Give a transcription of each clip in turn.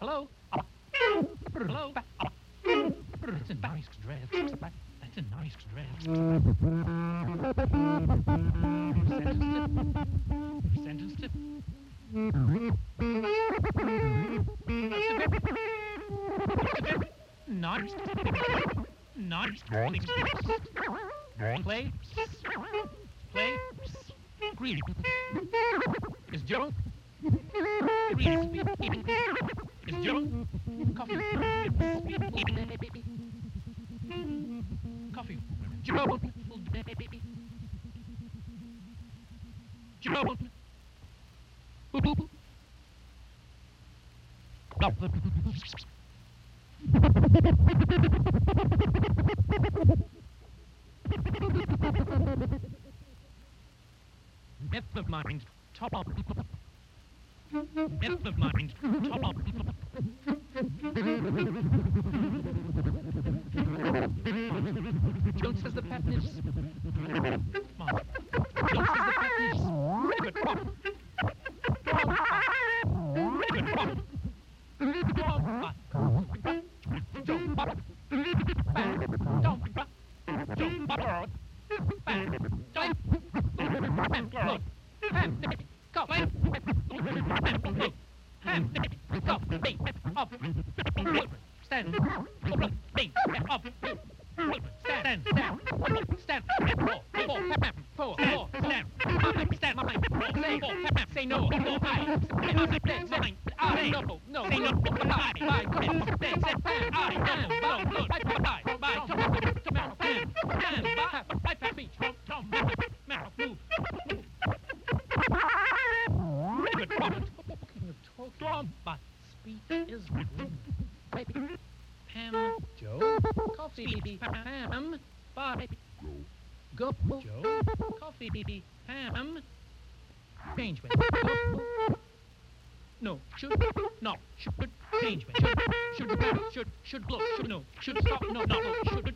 Hello? Hello? That's a nice dress. That's a nice dress. Sentenced it. Nice. Nice. Play. Play. Green. Is Joe? Green. Is Joe? Coffee. Coffee. Joe. Joe. Depth of mind, top up. Depth of mind, top up. Jones says the pattern is. Come on. Jones says the pattern is. Good. Say no. But speech is Pam, Joe, coffee, Pam, bye. Go, Joe, coffee, Pam. Change me. No, should change me. Should look, should stop, no, should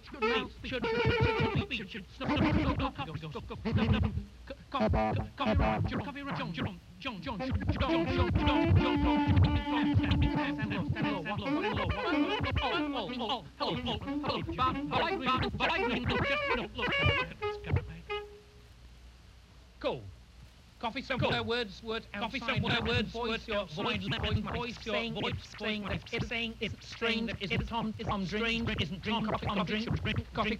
Go. Coffee somewhere, words outside. Coffee somewhere, words, your voice, saying it's strange, isn't Tom, strange, isn't Tom, coffee, like,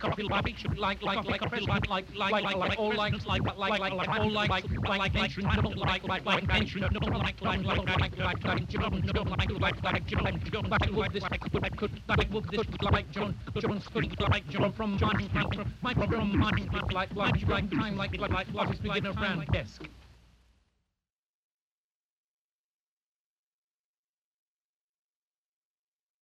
desk.